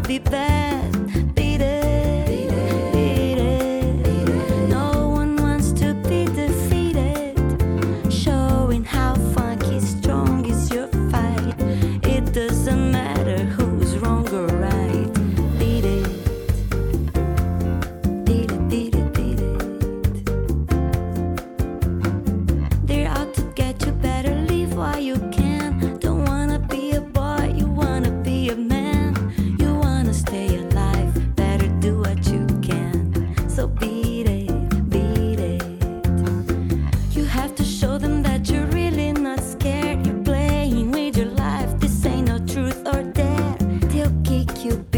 be bad. Beat it, beat it. No one wants to be defeated. Showing how funky strong is your fight. It doesn't matter who's wrong or right. Beat it, beat it, beat it, beat it. They're out to get you, better leave while you can. Don't wanna be a boy, you wanna be a man. You wanna stay alive, better do what you can. So beat it, beat it. You have to show them that you're really not scared. You're playing with your life, this ain't no truth or dare. They'll kick you